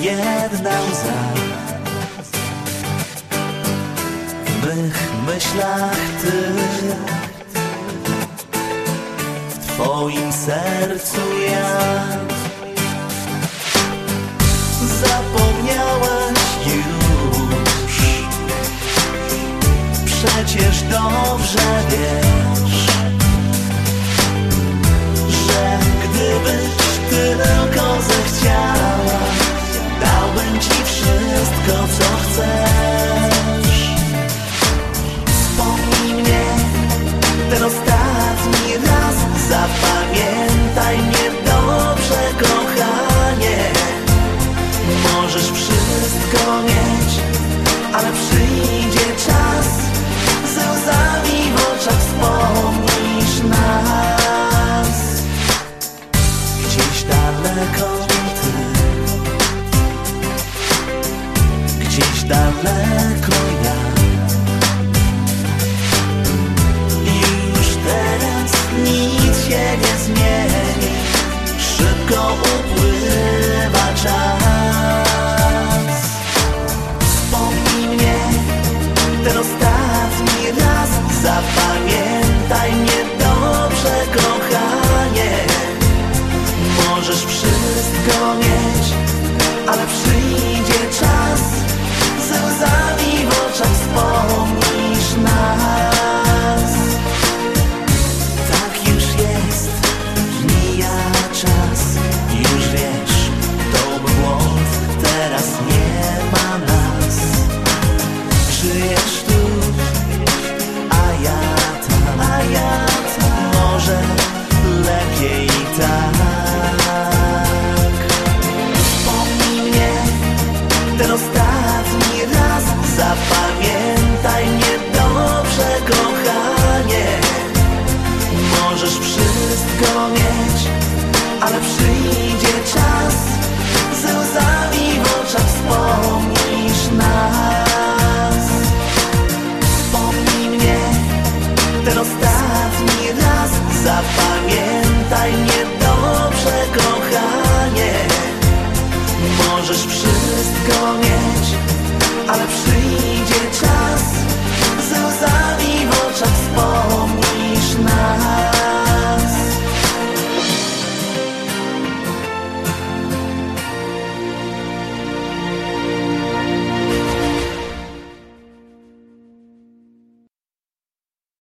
jedna łza. W mych myślach ty, w twoim sercu ja. Zapomniałaś już, przecież dobrze wiesz, że gdybyś tylko zechciała, dałbym ci wszystko, co chcesz. Wspomnij mnie ten ostatni raz, zapamiętaj mnie dobrze, kochanie. Możesz wszystko mieć, ale przyjdzie czas, ze łzami w oczach wspomnisz nas. Gdzieś daleko ty, gdzieś daleko ja. Już teraz nic się nie zmieni, szybko upływa czas. Wspomnij mnie ten ostatni raz, zapamiętaj mnie dobrze, kochanie. Możesz wszystko mieć, ale przyjdzie czas, ze łzami w oczach wspomnisz nas. Tak już jest, mija czas, już wiesz, to był błąd, teraz nie ma nas. Żyjesz tu, a ja tam, może lepiej tak. Wspomnij mnie ten ostatni raz, zapamiętaj mnie dobrze, kochanie. Możesz wszystko mieć,